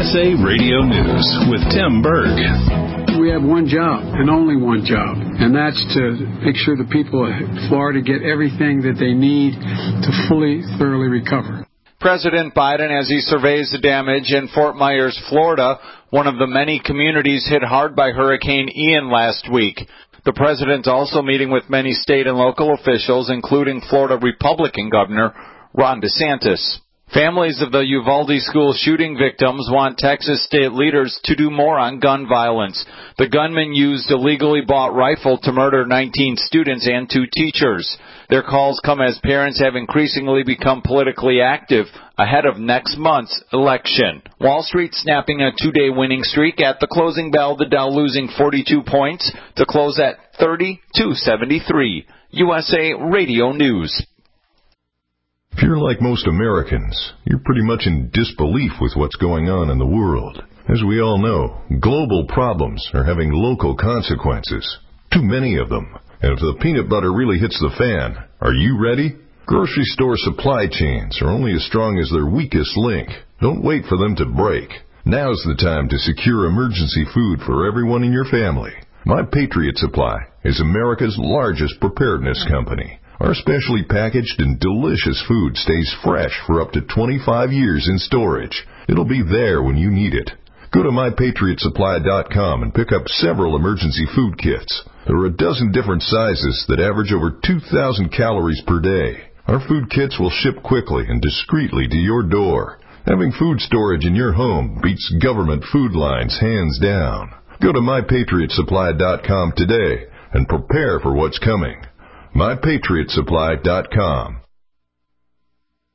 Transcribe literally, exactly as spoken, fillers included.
S A Radio News with Tim Berg. We have one job and only one job, and that's to make sure the people of Florida get everything that they need to fully, thoroughly recover. President Biden, as he surveys the damage in Fort Myers, Florida, one of the many communities hit hard by Hurricane Ian last week. The president also meeting with many state and local officials, including Florida Republican Governor Ron DeSantis. Families of the Uvalde school shooting victims want Texas state leaders to do more on gun violence. The gunman used a legally bought rifle to murder nineteen students and two teachers. Their calls come as parents have increasingly become politically active ahead of next month's election. Wall Street snapping a two-day winning streak. At the closing bell, the Dow losing forty-two points to close at thirty-two seventy-three. U S A Radio News. If you're like most Americans, you're pretty much in disbelief with what's going on in the world. As we all know, global problems are having local consequences. Too many of them. And if the peanut butter really hits the fan, are you ready? Grocery store supply chains are only as strong as their weakest link. Don't wait for them to break. Now's the time to secure emergency food for everyone in your family. My Patriot Supply is America's largest preparedness company. Our specially packaged and delicious food stays fresh for up to twenty-five years in storage. It'll be there when you need it. Go to my patriot supply dot com and pick up several emergency food kits. There are a dozen different sizes that average over two thousand calories per day. Our food kits will ship quickly and discreetly to your door. Having food storage in your home beats government food lines hands down. Go to my patriot supply dot com today and prepare for what's coming. my patriot supply dot com.